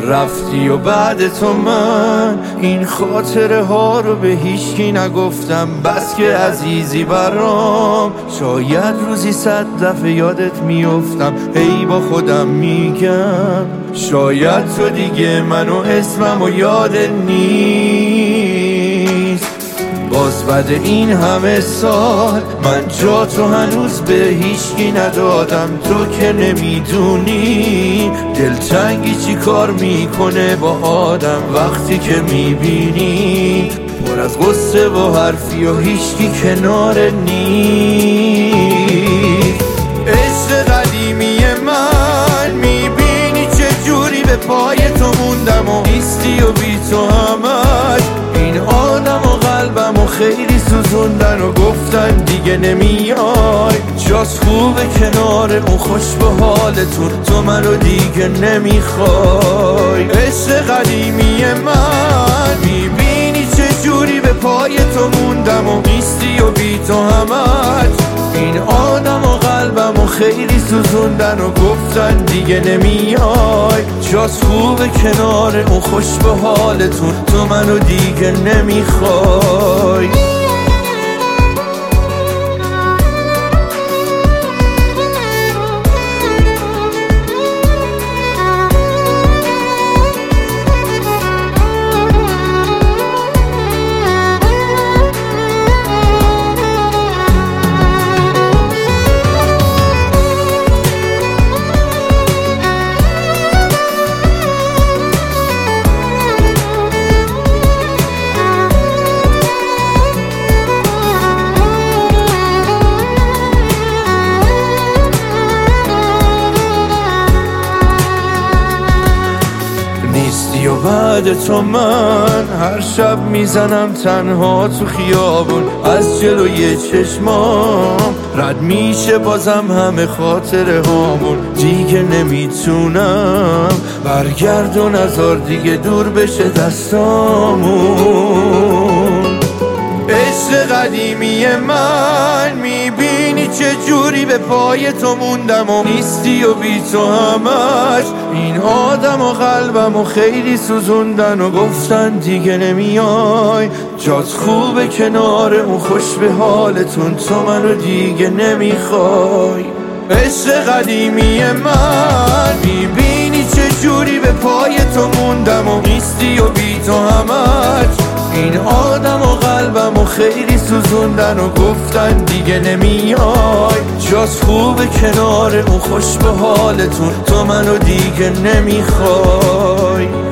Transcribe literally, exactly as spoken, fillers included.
رفتی و بعد تو من این خاطره ها رو به هیچکی نگفتم. بس که عزیزی برام، شاید روزی صد دفعه یادت میافتم. هی با خودم میگم شاید تو دیگه منو اسمم و یادت نیست. باز بعد این همه سال من جا تو هنوز به هیچکی ندادم. تو که نمیدونی دلتنگی چی کار میکنه با آدم وقتی که میبینی پر از غصه و حرفی و هیچکی کنار نیست. عشق قدیمی من میبینی چه جوری به پای تو موندم و نیستی و بی تو همش این آدم و قلبم و خیلی سوزوندن و گفتن دیگه نمیای. جاست خوبه کنار اون خوش به حالتون، تو منو دیگه نمیخوای. عشق قدیمی من میبینی چه جوری به پای تو موندم و نیستی و بی تو همش این آدم و قلبم و خیلی سوزوندن و گفتن دیگه نمیای. جاست خوبه کنار اون خوش به حالتون، تو منو دیگه نمیخوای. نیستی و بعد تو من هر شب میزنم تنها تو خیابون. از جلوی چشمام رد میشه بازم همه خاطره هامون. دیگه نمیتونم برگرد و نزار دیگه دور بشه دستامون. عشق قدیمی من میبینی چه جوری به پای تو موندم و نیستی و بی تو همش این آدم و قلبم و خیلی سوزوندن و گفتن دیگه نمیای. جات خوبه کنار اون خوش به حالتون، تو منو دیگه نمیخوای. عشق قدیمی من میبینی چه جوری به پای تو موندم و نیستی و بی تو همش این آدم و قلبم و خیلی سوزوندن و گفتن دیگه نمیای. جاست خوبه کنار اون خوش به حالتون، تو منو دیگه نمیخوای.